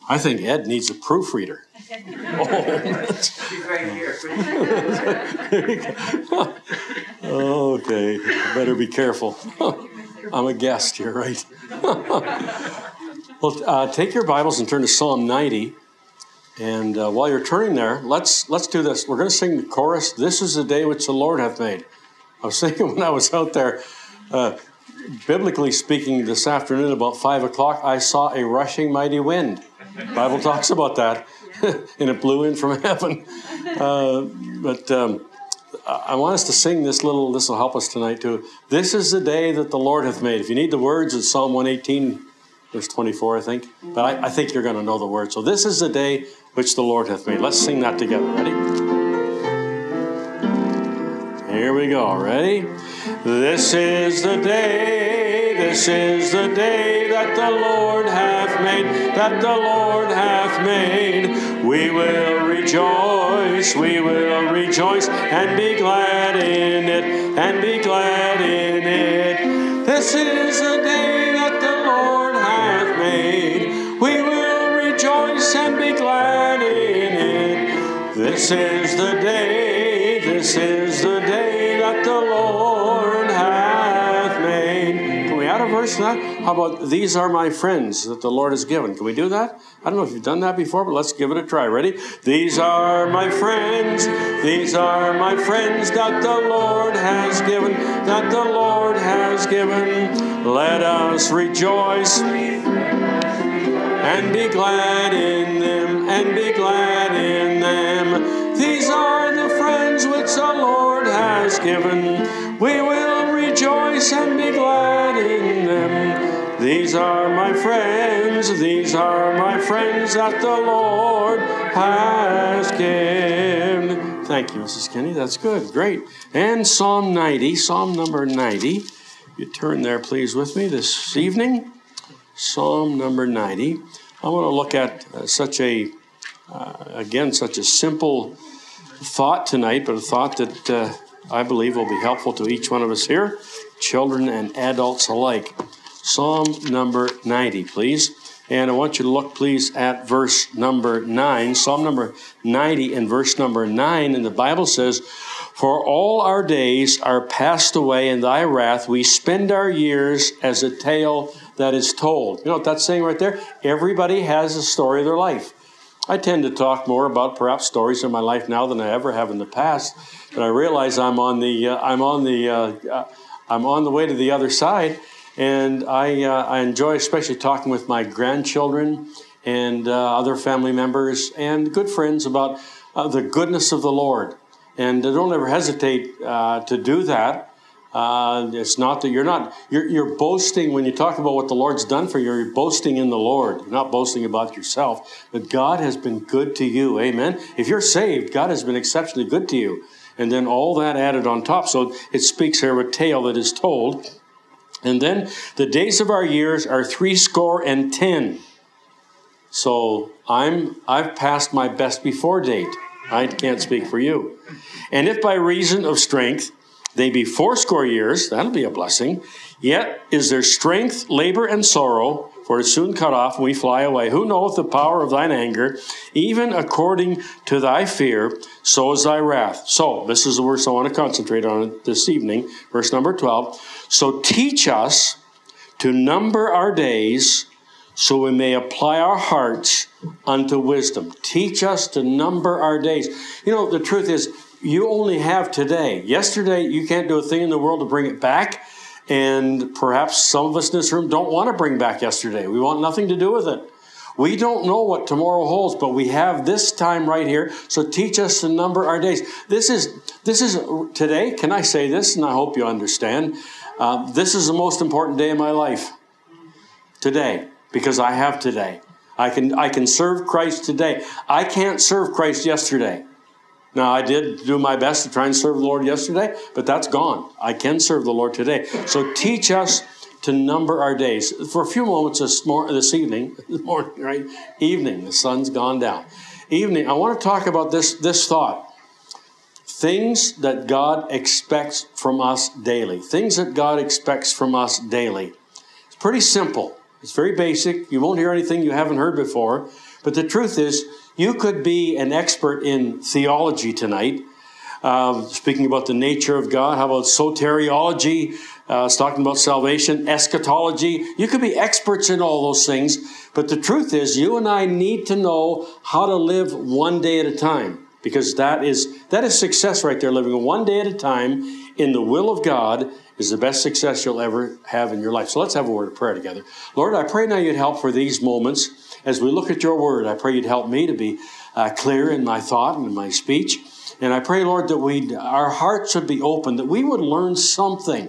I think Ed needs a proofreader. She's right here. Okay, better be careful. I'm a guest here, right? Well, take your Bibles and turn to Psalm 90. And while you're turning there, let's do this. We're going to sing the chorus, "This is the day which the Lord hath made." I was thinking when I was out there, biblically speaking, this afternoon about 5 o'clock, I saw a rushing mighty wind. The Bible talks about that, and it blew in from heaven. But I want us to sing this will help us tonight too. This is the day that the Lord hath made. If you need the words, it's Psalm 118, verse 24, I think. But I think you're going to know the words. So this is the day which the Lord hath made. Let's sing that together. Ready? Here we go. Ready? This is the day that the Lord hath made, that the Lord hath made. We will rejoice, and be glad in it, and be glad in it. This is the day that the Lord hath made. We will rejoice and be glad in it. This is the day that the Lord hath made. Can we add a verse to that? How about, "These are my friends that the Lord has given"? Can we do that? I don't know if you've done that before, but let's give it a try. Ready? These are my friends that the Lord has given, that the Lord has given. Let us rejoice and be glad in them, and be glad in them. These are the friends which the Lord has given. We will rejoice and be glad in them. These are my friends that the Lord has given. Thank you, Mrs. Kenny. That's good. Great. And Psalm 90, Psalm number 90. You turn there, please, with me this evening. Psalm number 90. I want to look at such a simple thought tonight, but a thought that I believe will be helpful to each one of us here, children and adults alike. Psalm number 90, please. And I want you to look, please, at verse number 9. Psalm number 90 and verse number 9. And the Bible says, "For all our days are passed away in thy wrath. We spend our years as a tale that is told." You know what that's saying right there? Everybody has a story of their life. I tend to talk more about perhaps stories in my life now than I ever have in the past. But I realize I'm on the way to the other side. And I enjoy especially talking with my grandchildren and other family members and good friends about the goodness of the Lord. And don't ever hesitate to do that. It's not that you're boasting when you talk about what the Lord's done for you. You're boasting in the Lord. You're not boasting about yourself. But God has been good to you. Amen. If you're saved, God has been exceptionally good to you. And then all that added on top. So it speaks here of a tale that is told. And then the days of our years are 70. So I've passed my best before date. I can't speak for you. And if by reason of strength they be 80 years, that'll be a blessing. Yet is there strength, labor, and sorrow, for it is soon cut off, and we fly away. Who knoweth the power of thine anger? Even according to thy fear, so is thy wrath. So, this is the verse I want to concentrate on this evening, verse number 12. So teach us to number our days, so we may apply our hearts unto wisdom. Teach us to number our days. You know, the truth is, you only have today. Yesterday, you can't do a thing in the world to bring it back. And perhaps some of us in this room don't want to bring back yesterday. We want nothing to do with it. We don't know what tomorrow holds, but we have this time right here. So teach us to number our days. This is today. Can I say this? And I hope you understand. This is the most important day of my life. Today, because I have today. I can serve Christ today. I can't serve Christ yesterday. Now, I did do my best to try and serve the Lord yesterday, but that's gone. I can serve the Lord today. So teach us to number our days. For a few moments this evening, right? Evening, the sun's gone down. Evening, I want to talk about this thought. Things that God expects from us daily. Things that God expects from us daily. It's pretty simple. It's very basic. You won't hear anything you haven't heard before. But the truth is, you could be an expert in theology tonight, speaking about the nature of God. How about soteriology? It's talking about salvation, eschatology. You could be experts in all those things. But the truth is, you and I need to know how to live one day at a time. Because that is success right there. Living one day at a time in the will of God is the best success you'll ever have in your life. So let's have a word of prayer together. Lord, I pray now you'd help for these moments. As we look at your word, I pray you'd help me to be clear in my thought and in my speech. And I pray, Lord, that our hearts would be open, that we would learn something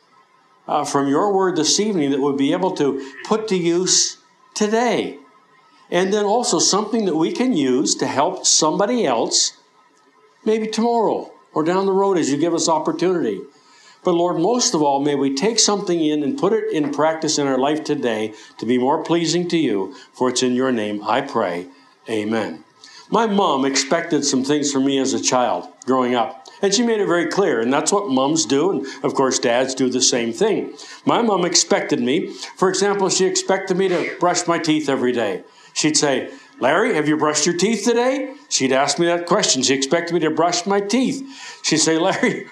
from your word this evening that we'll be able to put to use today. And then also something that we can use to help somebody else, maybe tomorrow or down the road as you give us opportunity. But Lord, most of all, may we take something in and put it in practice in our life today to be more pleasing to you. For it's in your name I pray. Amen. My mom expected some things from me as a child growing up. And she made it very clear. And that's what moms do. And of course, dads do the same thing. My mom expected me. For example, she expected me to brush my teeth every day. She'd say, Larry, have you brushed your teeth today? She'd ask me that question. She expected me to brush my teeth. She'd say, Larry,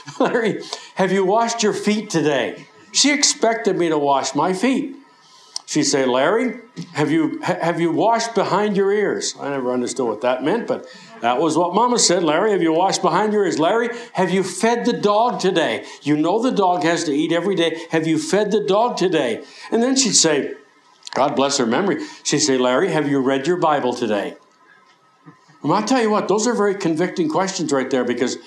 have you washed your feet today? She expected me to wash my feet. She'd say, Larry, have you washed behind your ears? I never understood what that meant, but that was what Mama said. Larry, have you washed behind your ears? Larry, have you fed the dog today? You know the dog has to eat every day. Have you fed the dog today? And then she'd say, God bless her memory, she'd say, Larry, have you read your Bible today? And I'll tell you what, those are very convicting questions right there, because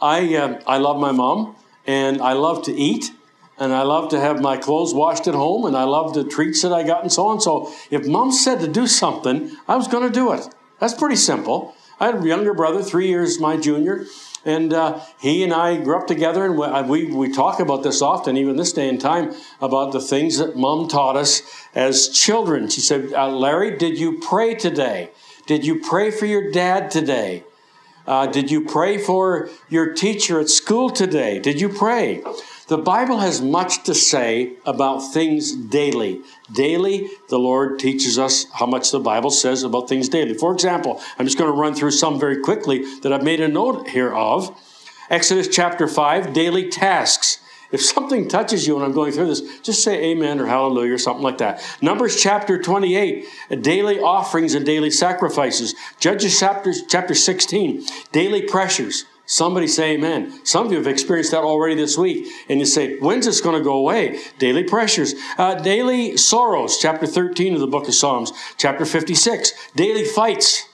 I love my mom, and I love to eat, and I love to have my clothes washed at home, and I love the treats that I got and so on. So if Mom said to do something, I was going to do it. That's pretty simple. I had a younger brother, 3 years my junior, and he and I grew up together, and we talk about this often, even this day and time, about the things that Mom taught us as children. She said, Larry, did you pray today? Did you pray for your dad today? Did you pray for your teacher at school today? Did you pray? The Bible has much to say about things daily. Daily, the Lord teaches us how much the Bible says about things daily. For example, I'm just going to run through some very quickly that I've made a note here of. Exodus chapter 5, daily tasks. If something touches you when I'm going through this, just say amen or hallelujah or something like that. Numbers chapter 28, daily offerings and daily sacrifices. Judges chapter 16, daily pressures. Somebody say amen. Some of you have experienced that already this week. And you say, when's this going to go away? Daily pressures. Daily sorrows. Chapter 13 of the book of Psalms. Chapter 56. Daily fights.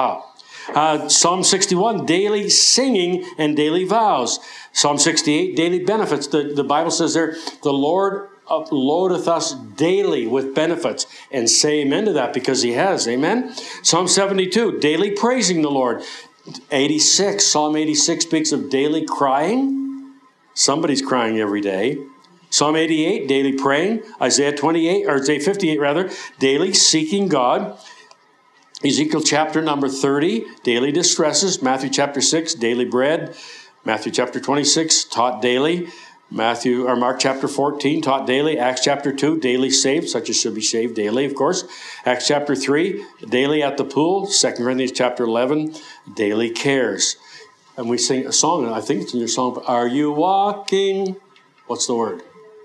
Psalm 61. Daily singing and daily vows. Psalm 68. Daily benefits. The Bible says there, the Lord uploadeth us daily with benefits. And say amen to that, because he has. Amen. Psalm 72. Daily praising the Lord. 86, Psalm 86 speaks of daily crying. Somebody's crying every day. Psalm 88, daily praying. Isaiah 58 rather, daily seeking God. Ezekiel chapter number 30, daily distresses. Matthew chapter 6, daily bread. Matthew chapter 26, taught daily. Mark chapter 14, taught daily. Acts chapter 2, daily saved, such as should be saved daily, of course. Acts chapter 3, daily at the pool. 2 Corinthians chapter 11, daily cares. And we sing a song, and I think it's in your song, are you walking, what's the word?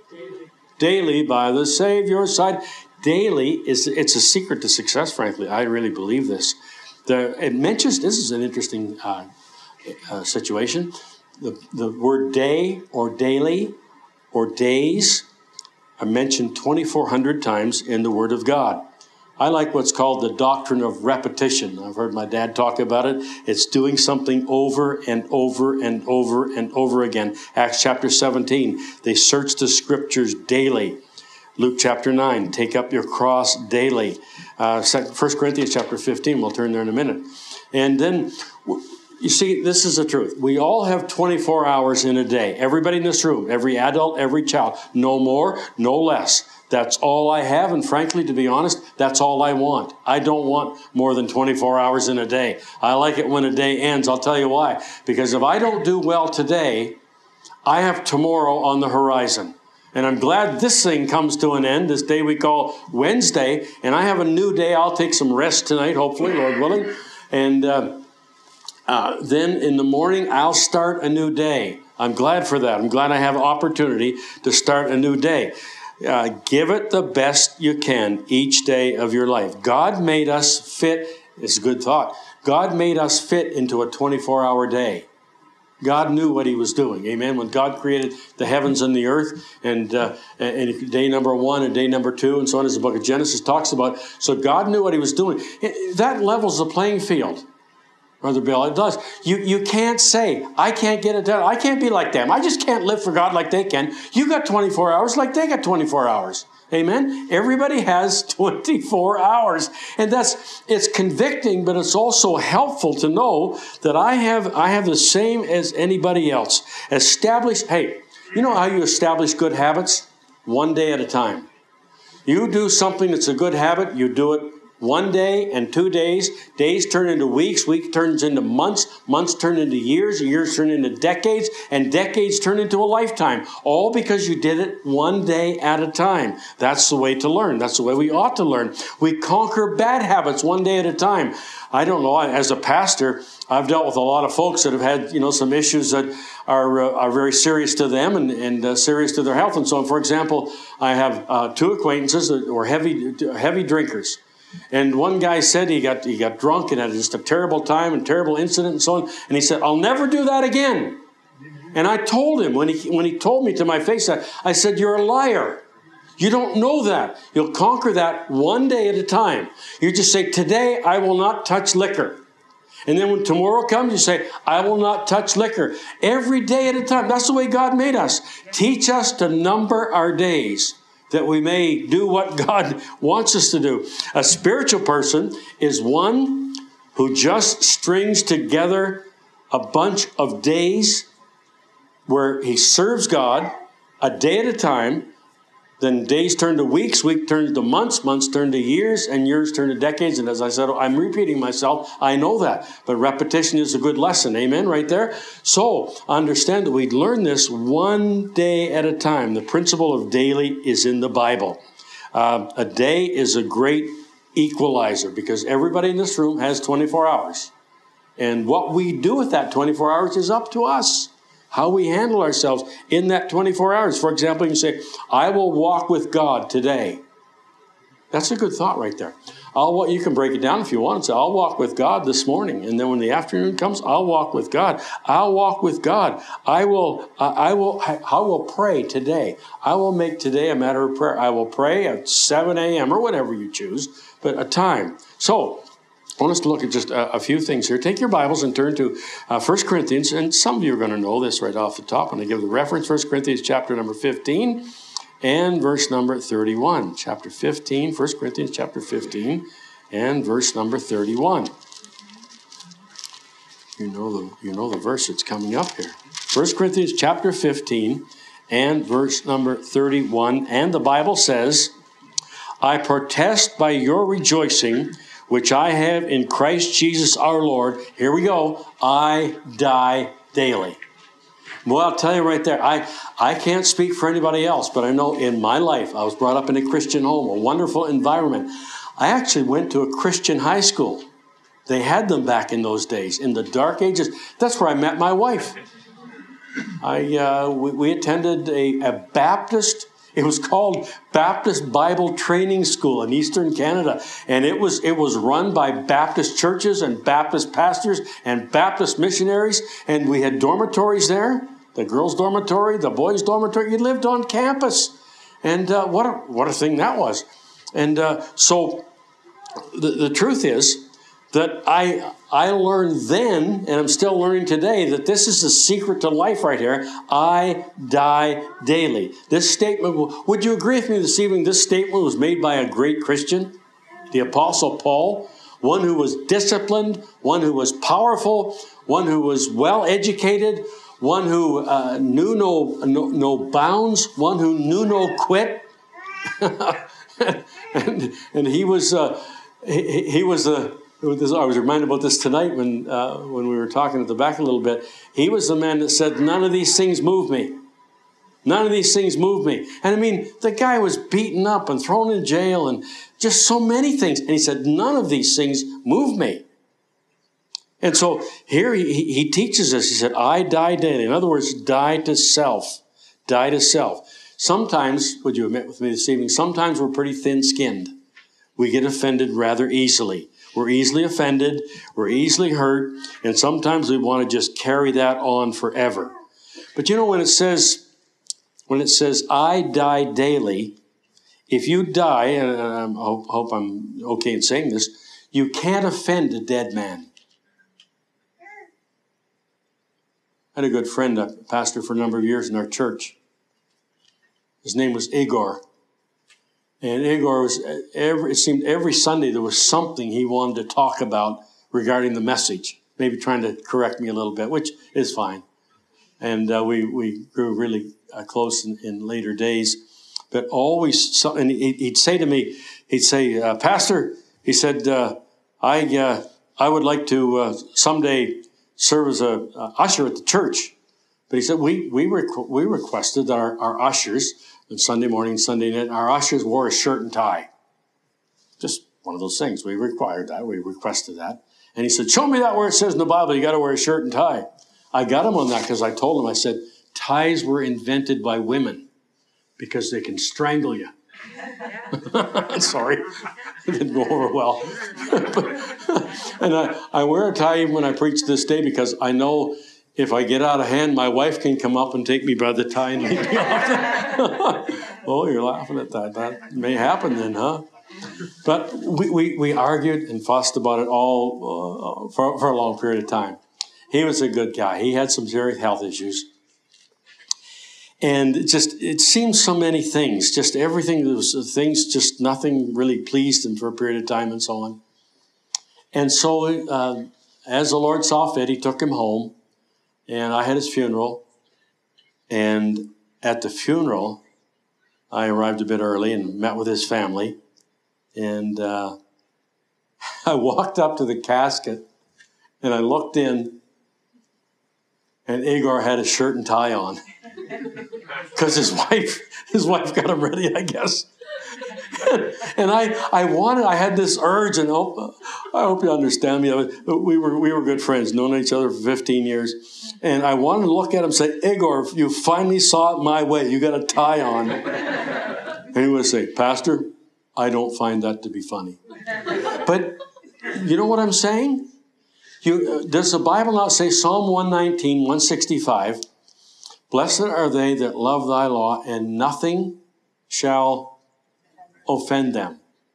Daily by the Savior's side. Daily, it's a secret to success, frankly. I really believe this. It mentions, this is an interesting situation. The word day or daily or days are mentioned 2,400 times in the Word of God. I like what's called the doctrine of repetition. I've heard my dad talk about it. It's doing something over and over and over and over again. Acts chapter 17, they search the Scriptures daily. Luke chapter 9, take up your cross daily. 1 Corinthians chapter 15, we'll turn there in a minute. And then, you see, this is the truth. We all have 24 hours in a day. Everybody in this room, every adult, every child. No more, no less. That's all I have. And frankly, to be honest, that's all I want. I don't want more than 24 hours in a day. I like it when a day ends. I'll tell you why. Because if I don't do well today, I have tomorrow on the horizon. And I'm glad this thing comes to an end, this day we call Wednesday. And I have a new day. I'll take some rest tonight, hopefully, Lord willing. And then in the morning, I'll start a new day. I'm glad for that. I'm glad I have an opportunity to start a new day. Give it the best you can each day of your life. God made us fit. It's a good thought. God made us fit into a 24-hour day. God knew what he was doing. Amen. When God created the heavens and the earth, and day number 1 and day number 2, and so on, as the book of Genesis talks about. So God knew what he was doing. That levels the playing field, Brother Bill. It does. You can't say, I can't get it done. I can't be like them. I just can't live for God like they can. You got 24 hours like they got 24 hours. Amen. Everybody has 24 hours. And it's convicting, but it's also helpful to know that I have the same as anybody else. Hey, you know how you establish good habits? One day at a time. You do something that's a good habit, you do it 1 day and 2 days. Days turn into weeks. Weeks turns into months. Months turn into years. Years turn into decades. And decades turn into a lifetime. All because you did it 1 day at a time. That's the way to learn. That's the way we ought to learn. We conquer bad habits 1 day at a time. I don't know. As a pastor, I've dealt with a lot of folks that have had, some issues that are very serious to them and serious to their health and so on. For example, I have 2 acquaintances that were heavy drinkers. And one guy said he got drunk and had just a terrible time and terrible incident and so on. And he said, I'll never do that again. And I told him, when he told me to my face that, I said, you're a liar. You don't know that. You'll conquer that 1 day at a time. You just say, today I will not touch liquor. And then when tomorrow comes, you say, I will not touch liquor. Every day at a time. That's the way God made us. Teach us to number our days, that we may do what God wants us to do. A spiritual person is one who just strings together a bunch of days where he serves God a day at a time. Then days turn to weeks, weeks turn to months, months turn to years, and years turn to decades. And as I said, I'm repeating myself. I know that. But repetition is a good lesson. Amen? Right there. So understand that we learn this 1 day at a time. The principle of daily is in the Bible. A day is a great equalizer because everybody in this room has 24 hours. And what we do with that 24 hours is up to us. How we handle ourselves in that 24 hours. For example, you can say, I will walk with God today. That's a good thought right there. You can break it down if you want and say, I'll walk with God this morning. And then when the afternoon comes, I'll walk with God. I'll walk with God. I will pray today. I will make today a matter of prayer. I will pray at 7 a.m. or whatever you choose, but a time. So, I want us to look at just a few things here. Take your Bibles and turn to 1 Corinthians. And some of you are going to know this right off the top. And I give the reference, 1 Corinthians chapter number 15 and verse number 31. Chapter 15, 1 Corinthians chapter 15 and verse number 31. You know the verse that's coming up here. 1 Corinthians chapter 15 and verse number 31. And the Bible says, I protest by your rejoicing, which I have in Christ Jesus our Lord. Here we go. I die daily. Well, I'll tell you right there, I can't speak for anybody else, but I know in my life, I was brought up in a Christian home, a wonderful environment. I actually went to a Christian high school. They had them back in those days, in the dark ages. That's where I met my wife. We attended a Baptist. It was called Baptist Bible Training School in Eastern Canada. And it was run by Baptist churches and Baptist pastors and Baptist missionaries. And we had dormitories there, the girls' dormitory, the boys' dormitory. You lived on campus. And what a thing that was. And so the truth is that I learned then, and I'm still learning today, that this is the secret to life right here. I die daily. This statement, would you agree with me this evening, this statement was made by a great Christian, the Apostle Paul, one who was disciplined, one who was powerful, one who was well-educated, one who knew no bounds, one who knew no quit. and he was I was reminded about this tonight when we were talking at the back a little bit. He was the man that said, none of these things move me. None of these things move me. And I mean, the guy was beaten up and thrown in jail and just so many things. And he said, none of these things move me. And so here he teaches us. He said, I die daily. In other words, die to self. Die to self. Sometimes, would you admit with me this evening, sometimes we're pretty thin-skinned. We get offended rather easily. We're easily offended. We're easily hurt. And sometimes we want to just carry that on forever. But you know, when it says, I die daily, if you die, and I hope I'm okay in saying this, you can't offend a dead man. I had a good friend, a pastor for a number of years in our church. His name was Igor. And Igor was, it seemed every Sunday there was something he wanted to talk about regarding the message. Maybe trying to correct me a little bit, which is fine. And we grew really close in later days. But always, and he'd say to me, Pastor, he said, I would like to someday serve as a usher at the church. But he said, we requested that our ushers, on Sunday morning, Sunday night, our ushers wore a shirt and tie. Just one of those things. We required that. We requested that. And he said, show me that where it says in the Bible you got to wear a shirt and tie. I got him on that because I told him, I said, ties were invented by women because they can strangle you. Sorry, it didn't go over well. And I wear a tie even when I preach this day because I know if I get out of hand, my wife can come up and take me by the tie and lead me off. Oh, you're laughing at that. That may happen then, huh? But we argued and fussed about it all for a long period of time. He was a good guy. He had some serious health issues. And it seemed so many things, just everything, there was things, just nothing really pleased him for a period of time and so on. And so as the Lord saw fit, he took him home, and I had his funeral. And at the funeral, I arrived a bit early and met with his family. And I walked up to the casket, and I looked in, and Igor had a shirt and tie on. Because his wife got him ready, I guess. And I had this urge, and I hope you understand me. We were good friends, known each other for 15 years. And I wanted to look at him and say, Igor, if you finally saw it my way, you got a tie on. And he would say, Pastor, I don't find that to be funny. But you know what I'm saying? Does the Bible not say, Psalm 119, 165, blessed are they that love thy law, and nothing shall offend them.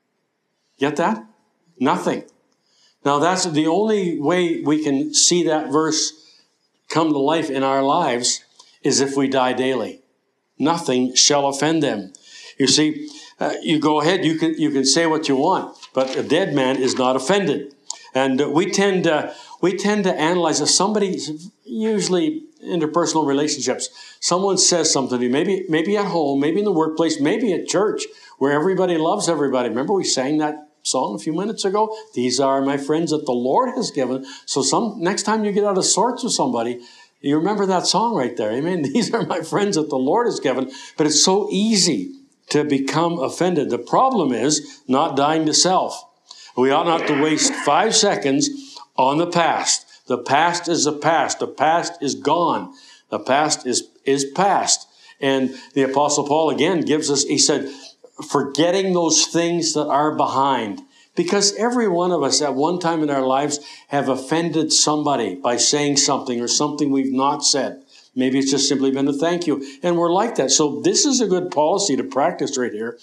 Get that? Nothing. Now, that's the only way we can see that verse come to life in our lives is if we die daily. Nothing shall offend them. You see, you go ahead, you can say what you want, but a dead man is not offended. And we tend to analyze if somebody, usually interpersonal relationships, someone says something to you, maybe at home, maybe in the workplace, maybe at church, where everybody loves everybody. Remember we sang that song a few minutes ago? These are my friends that the Lord has given. So next time you get out of sorts with somebody, you remember that song right there. Amen. These are my friends that the Lord has given. But it's so easy to become offended. The problem is not dying to self. We ought not to waste 5 seconds on the past. The past is the past. The past is gone. The past is past. And the Apostle Paul again gives us, he said, forgetting those things that are behind. Because every one of us at one time in our lives have offended somebody by saying something or something we've not said. Maybe it's just simply been a thank you. And we're like that. So this is a good policy to practice right here.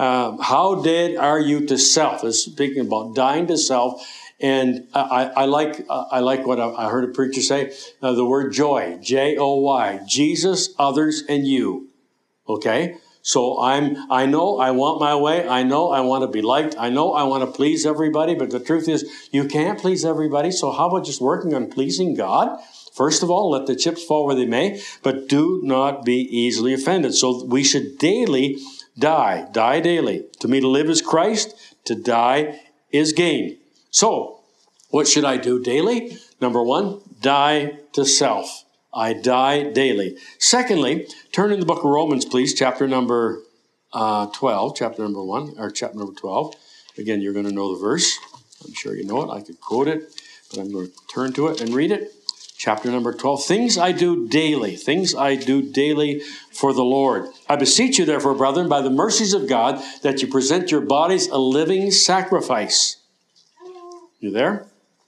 How dead are you to self? It's speaking about dying to self. And I like what I heard a preacher say, the word joy, J-O-Y, Jesus, others, and you. Okay? So I know I want my way. I know I want to be liked. I know I want to please everybody. But the truth is, you can't please everybody. So how about just working on pleasing God? First of all, let the chips fall where they may, but do not be easily offended. So we should daily die daily. To me, to live is Christ. To die is gain. So, what should I do daily? Number 1, die to self. I die daily. Secondly, turn in the book of Romans, please, chapter number 12, chapter number 1, or chapter number 12. Again, you're going to know the verse. I'm sure you know it. I could quote it, but I'm going to turn to it and read it. Chapter number 12, things I do daily for the Lord. I beseech you, therefore, brethren, by the mercies of God, that you present your bodies a living sacrifice. You there?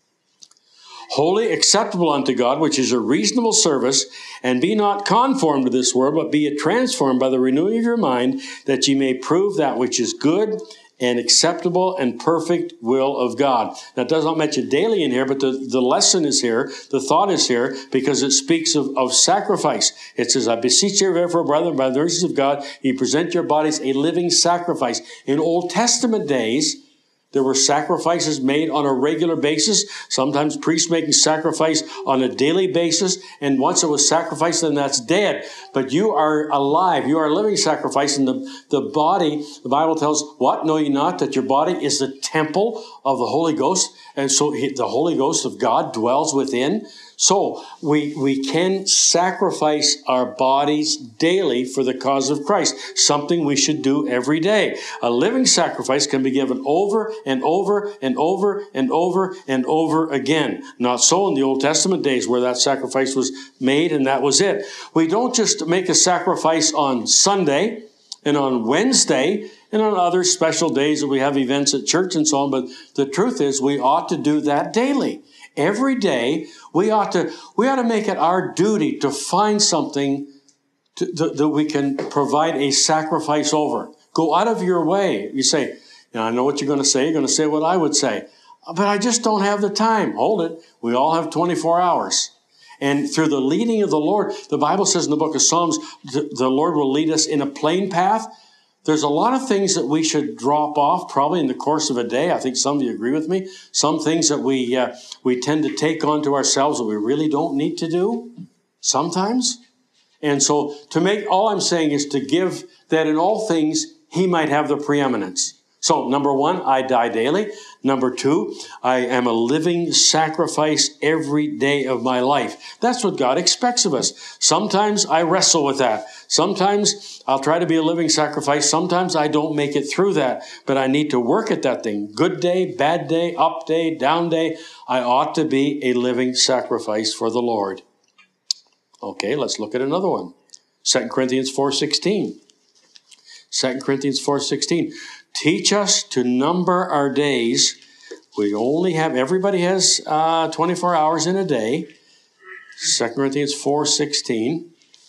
Holy, acceptable unto God, which is a reasonable service, and be not conformed to this world, but be transformed by the renewing of your mind, that ye may prove that which is good and acceptable and perfect will of God. That does not mention daily in here, but the lesson is here, the thought is here, because it speaks of sacrifice. It says, I beseech you, therefore, brethren, by the mercies of God, ye present your bodies a living sacrifice. In Old Testament days, there were sacrifices made on a regular basis, sometimes priests making sacrifice on a daily basis, and once it was sacrificed, then that's dead. But you are alive. You are a living sacrifice, and the body, the Bible tells, what? Know ye not that your body is the temple of the Holy Ghost? And so the Holy Ghost of God dwells within. So we can sacrifice our bodies daily for the cause of Christ, something we should do every day. A living sacrifice can be given over and over and over and over and over again. Not so in the Old Testament days where that sacrifice was made and that was it. We don't just make a sacrifice on Sunday and on Wednesday and on other special days that we have events at church and so on, but the truth is we ought to do that daily. Every day, we ought to make it our duty to find something that we can provide a sacrifice over. Go out of your way. You say, I know what you're going to say. You're going to say what I would say. But I just don't have the time. Hold it. We all have 24 hours. And through the leading of the Lord, the Bible says in the book of Psalms, the Lord will lead us in a plain path. There's a lot of things that we should drop off probably in the course of a day. I think some of you agree with me. Some things that we tend to take onto ourselves that we really don't need to do sometimes. And so all I'm saying is to give that in all things he might have the preeminence. So number one, I die daily. Number two, I am a living sacrifice every day of my life. That's what God expects of us. Sometimes I wrestle with that. Sometimes I'll try to be a living sacrifice. Sometimes I don't make it through that, but I need to work at that thing. Good day, bad day, up day, down day. I ought to be a living sacrifice for the Lord. Okay, let's look at another one. 2 Corinthians 4:16. 2 Corinthians 4:16. Teach us to number our days. Everybody has 24 hours in a day. 2 Corinthians 4:16.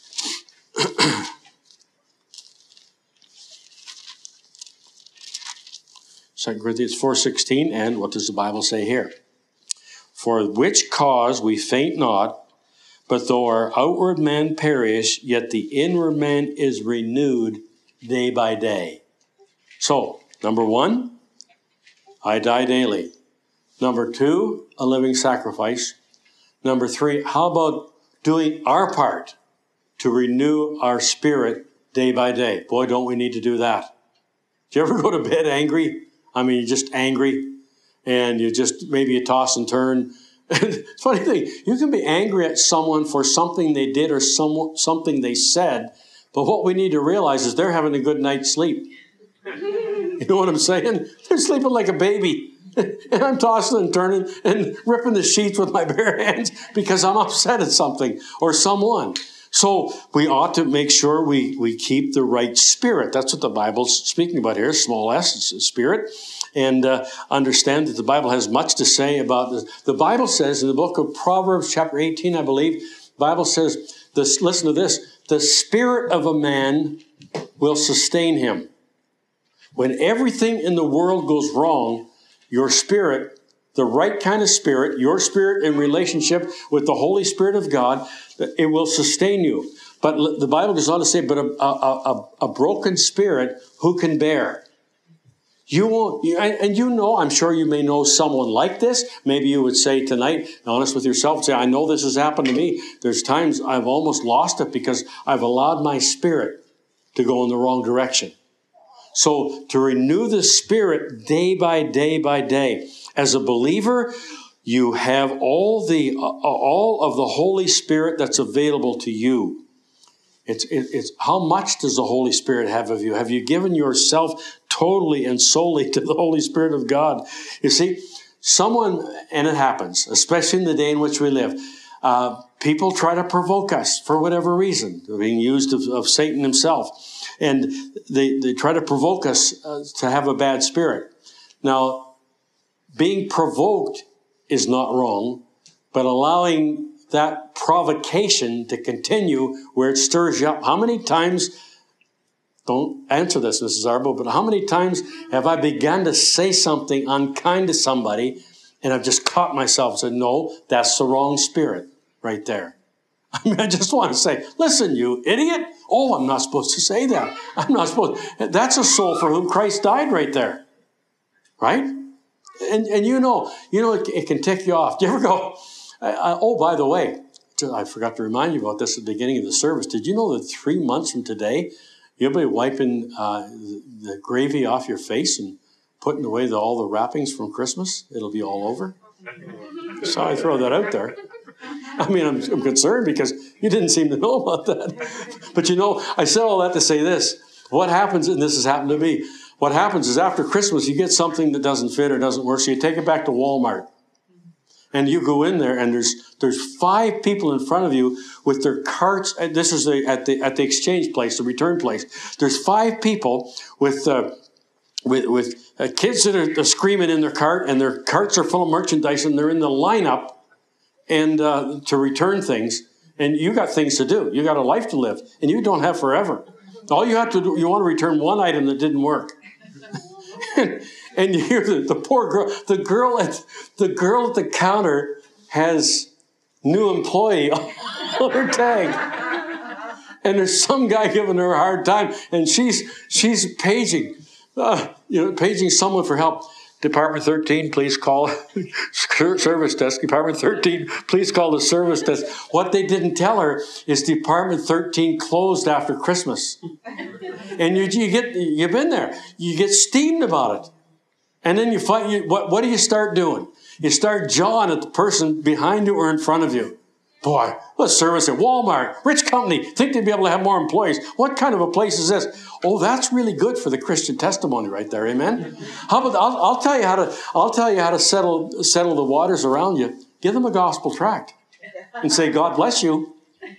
2 Corinthians 4:16, and what does the Bible say here? For which cause we faint not, but though our outward man perish, yet the inward man is renewed day by day. So, number one, I die daily. Number two, a living sacrifice. Number three, how about doing our part to renew our spirit day by day? Boy, don't we need to do that. Do you ever go to bed angry? I mean, you're just angry and you toss and turn. Funny thing, you can be angry at someone for something they did or something they said, but what we need to realize is they're having a good night's sleep. You know what I'm saying? They're sleeping like a baby. And I'm tossing and turning and ripping the sheets with my bare hands because I'm upset at something or someone. So we ought to make sure we keep the right spirit. That's what the Bible's speaking about here, small s, it's a spirit. And understand that the Bible has much to say about this. The Bible says in the book of Proverbs chapter 18, I believe, the Bible says, listen to this, the spirit of a man will sustain him. When everything in the world goes wrong, your spirit, the right kind of spirit, your spirit in relationship with the Holy Spirit of God, it will sustain you. But the Bible goes on to say, but a broken spirit, who can bear? You won't, and I'm sure you may know someone like this. Maybe you would say tonight, honest with yourself, say, I know this has happened to me. There's times I've almost lost it because I've allowed my spirit to go in the wrong direction. So to renew the spirit day by day by day. As a believer, you have all of the Holy Spirit that's available to you. It's how much does the Holy Spirit have of you? Have you given yourself totally and solely to the Holy Spirit of God? You see, and it happens, especially in the day in which we live, people try to provoke us for whatever reason. They're being used of Satan himself. And they try to provoke us to have a bad spirit. Now, being provoked is not wrong, but allowing that provocation to continue where it stirs you up. How many times, don't answer this, Mrs. Arbo, but how many times have I begun to say something unkind to somebody and I've just caught myself and said, no, that's the wrong spirit right there. I mean, I just want to say, listen, you idiot. Oh, I'm not supposed to say that. I'm not supposed. That's a soul for whom Christ died right there. Right? And you know, it can tick you off. Do you ever go, oh, by the way, I forgot to remind you about this at the beginning of the service. Did you know that 3 months from today, you'll be wiping the gravy off your face and putting away all the wrappings from Christmas? It'll be all over. So I throw that out there. I mean, I'm concerned because you didn't seem to know about that. But I said all that to say this. What happens, and this has happened to me, what happens is after Christmas, you get something that doesn't fit or doesn't work, so you take it back to Walmart. And you go in there, and there's 5 people in front of you with their carts. And this is at the exchange place, the return place. There's 5 people with kids that are screaming in their cart, and their carts are full of merchandise, and they're in the lineup and to return things. And you got things to do. You got a life to live, and you don't have forever. All you have to do, you want to return one item that didn't work. And you hear the poor girl, the girl at the counter has new employee on her tag. And there's some guy giving her a hard time, and she's paging someone for help. Department 13, please call service desk. Department 13, please call the service desk. What they didn't tell her is Department 13 closed after Christmas. And you've been there. You get steamed about it. And then what do you start doing? You start jawing at the person behind you or in front of you. Boy, what service at Walmart, rich company, think they'd be able to have more employees. What kind of a place is this? Oh, that's really good for the Christian testimony right there, amen? How about I'll tell you how to settle the waters around you. Give them a gospel tract and say, God bless you.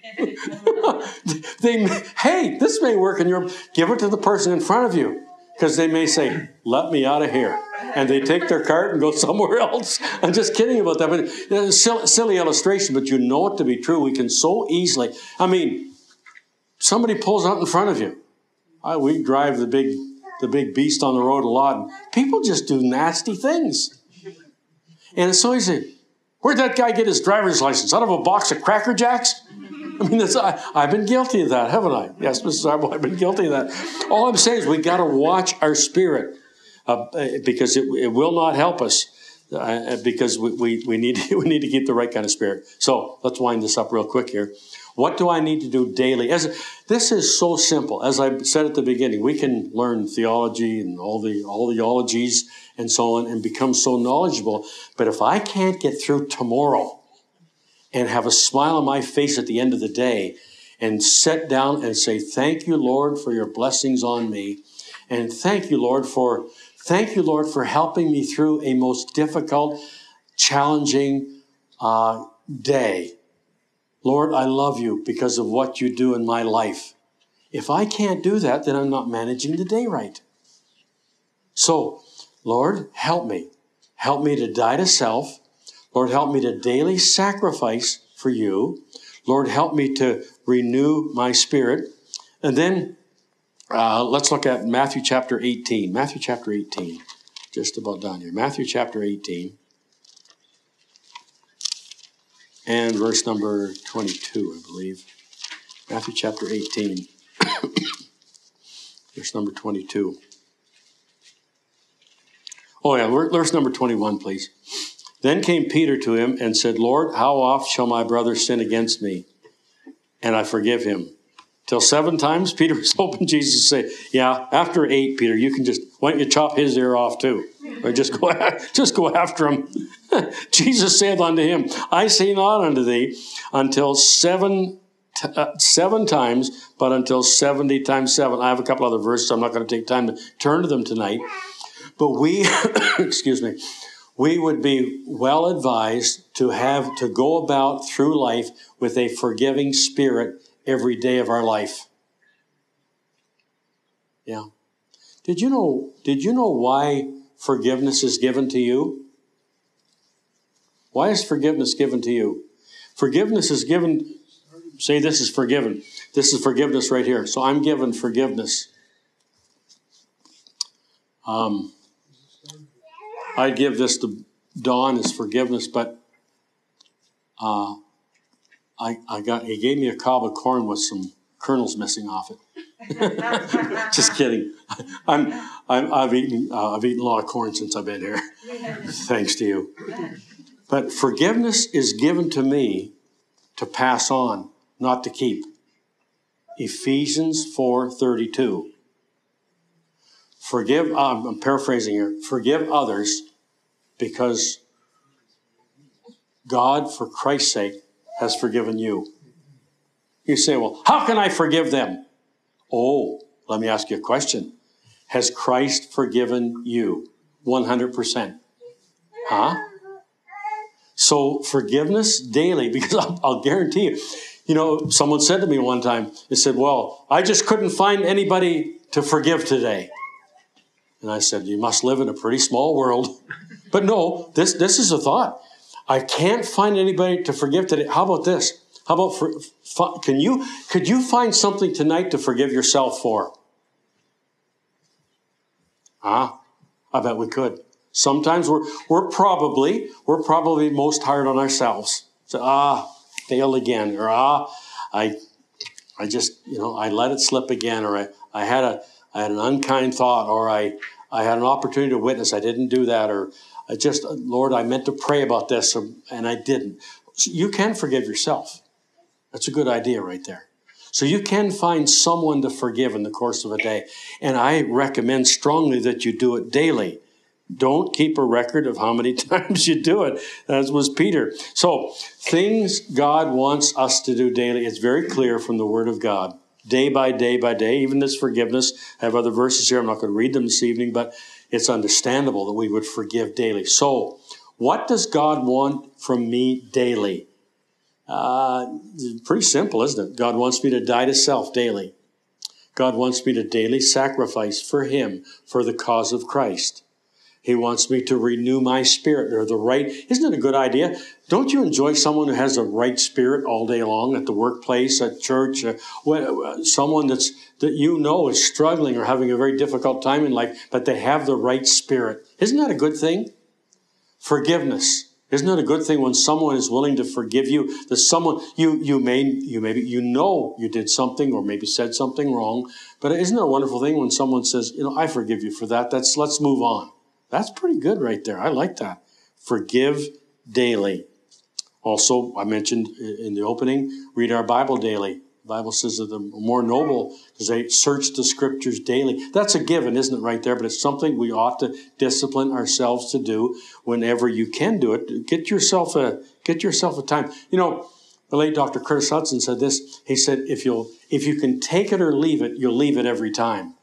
Hey, this may work in give it to the person in front of you. Because they may say, let me out of here. And they take their cart and go somewhere else. I'm just kidding about that. But it's a silly illustration, but you know it to be true. We can so easily. I mean, somebody pulls out in front of you. We drive the big beast on the road a lot. And people just do nasty things. And it's so easy. Where'd that guy get his driver's license? Out of a box of Cracker Jacks? I mean, I've been guilty of that, haven't I? Yes, Mrs. Arbo, I've been guilty of that. All I'm saying is we got to watch our spirit because it will not help us because we need to keep the right kind of spirit. So let's wind this up real quick here. What do I need to do daily? This is so simple. As I said at the beginning, we can learn theology and all the ologies and so on and become so knowledgeable. But if I can't get through tomorrow and have a smile on my face at the end of the day and sit down and say, thank you, Lord, for your blessings on me. And thank you, Lord, for helping me through a most difficult, challenging day. Lord, I love you because of what you do in my life. If I can't do that, then I'm not managing the day right. So, Lord, help me. Help me to die to self. Lord, help me to daily sacrifice for you. Lord, help me to renew my spirit. And then let's look at Matthew chapter 18. Matthew chapter 18. Just about done here. Matthew chapter 18. And verse number 22, I believe. Matthew chapter 18. Verse number 22. Oh yeah, verse number 21, please. Then came Peter to him and said, Lord, how oft shall my brother sin against me, and I forgive him? Till 7 times? Peter was hoping Jesus would say, yeah, after 8, Peter, you can why don't you chop his ear off too? Or just go after him. Jesus saith unto him, I say not unto thee until 7 times, but until 70 times 7. I have a couple other verses. I'm not going to take time to turn to them tonight. But we, excuse me, we would be well advised to go about through life with a forgiving spirit every day of our life. Yeah. Did you know why forgiveness is given to you? Why is forgiveness given to you? Forgiveness is given, say this is forgiven. This is forgiveness right here. So I'm given forgiveness. I'd give this to Don as forgiveness, but he gave me a cob of corn with some kernels missing off it. Just kidding. I've eaten a lot of corn since I've been here. Thanks to you. But forgiveness is given to me to pass on, not to keep. Ephesians 4:32. Forgive. I'm paraphrasing here. Forgive others because God, for Christ's sake, has forgiven you. You say, well, how can I forgive them? Oh, let me ask you a question. Has Christ forgiven you 100%? Huh? So forgiveness daily, because I'll guarantee you, someone said to me one time, they said, well, I just couldn't find anybody to forgive today. And I said, you must live in a pretty small world. But no, this is a thought. I can't find anybody to forgive today. How about this? How about could you find something tonight to forgive yourself for? I bet we could. Sometimes we're probably most hard on ourselves. So, failed again, or I just I let it slip again, or I had an unkind thought, or I had an opportunity to witness, I didn't do that, or Lord, I meant to pray about this, and I didn't. So you can forgive yourself. That's a good idea right there. So you can find someone to forgive in the course of a day. And I recommend strongly that you do it daily. Don't keep a record of how many times you do it, as was Peter. So things God wants us to do daily, it's very clear from the Word of God. Day by day by day, even this forgiveness. I have other verses here. I'm not going to read them this evening, but it's understandable that we would forgive daily. So what does God want from me daily? Pretty simple, isn't it? God wants me to die to self daily. God wants me to daily sacrifice for Him, for the cause of Christ. He wants me to renew my spirit, or the right. Isn't it a good idea? Don't you enjoy someone who has a right spirit all day long at the workplace, at church, someone that is struggling or having a very difficult time in life, but they have the right spirit? Isn't that a good thing? Forgiveness. Isn't it a good thing when someone is willing to forgive you? That someone you did something or maybe said something wrong, but isn't it a wonderful thing when someone says, I forgive you for that. Let's move on. That's pretty good right there. I like that. Forgive daily. Also, I mentioned in the opening, read our Bible daily. The Bible says that the more noble is they search the Scriptures daily. That's a given, isn't it, right there? But it's something we ought to discipline ourselves to do whenever you can do it. Get yourself a time. The late Dr. Curtis Hudson said this. He said, if you can take it or leave it, you'll leave it every time.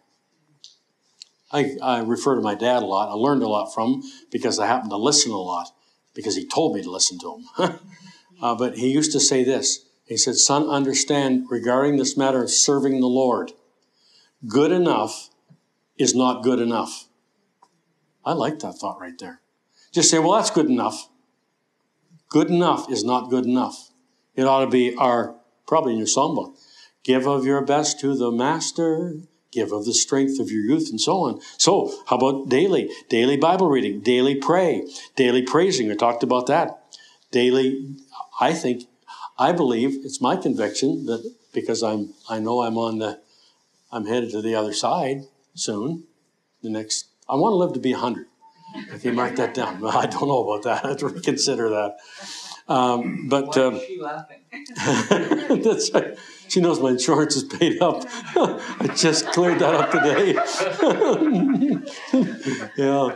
I refer to my dad a lot. I learned a lot from him because I happened to listen a lot, because he told me to listen to him. But he used to say this. He said, son, understand regarding this matter of serving the Lord, good enough is not good enough. I like that thought right there. Just say, well, that's good enough. Good enough is not good enough. It ought to be probably in your songbook, give of your best to the Master, give of the strength of your youth, and so on. So how about daily Bible reading, daily pray, daily praising? I talked about that. Daily, I believe, it's my conviction that because I know I'm headed to the other side soon. I want to live to be 100. If you mark that down. Well, I don't know about that. I have to reconsider that. But Why is she laughing? that's right. She knows my insurance is paid up. I just cleared that up today. Yeah.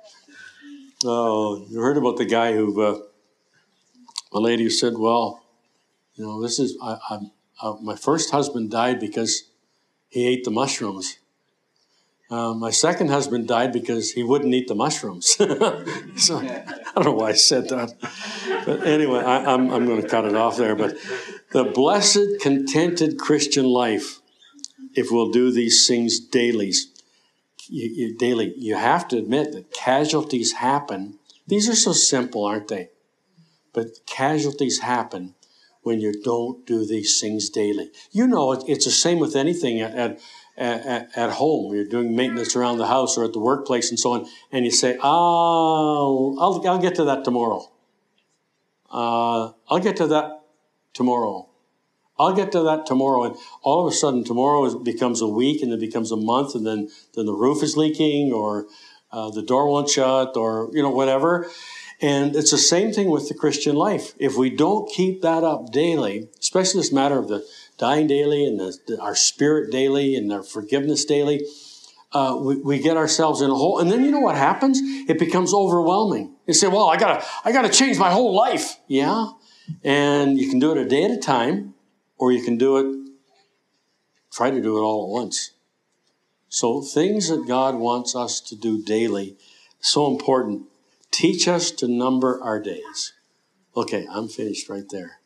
Oh, you heard about the guy who, a lady who said, well, you know, this is, my first husband died because he ate the mushrooms. My second husband died because he wouldn't eat the mushrooms. So, I don't know why I said that. But anyway, I'm going to cut it off there. But the blessed, contented Christian life, if we'll do these things daily, you have to admit that casualties happen. These are so simple, aren't they? But casualties happen when you don't do these things daily. You know, it's the same with anything at home. You're doing maintenance around the house or at the workplace and so on, and you say, I'll get to that tomorrow. I'll get to that tomorrow. I'll get to that tomorrow. And all of a sudden, tomorrow becomes a week, and then becomes a month, and then the roof is leaking, or the door won't shut, or, you know, whatever. And it's the same thing with the Christian life. If we don't keep that up daily, especially this matter of the dying daily and our spirit daily and our forgiveness daily, we get ourselves in a hole. And then you know what happens? It becomes overwhelming. You say, well, I gotta change my whole life. Yeah. And you can do it a day at a time, or you can try to do it all at once. So things that God wants us to do daily, so important. Teach us to number our days. Okay, I'm finished right there.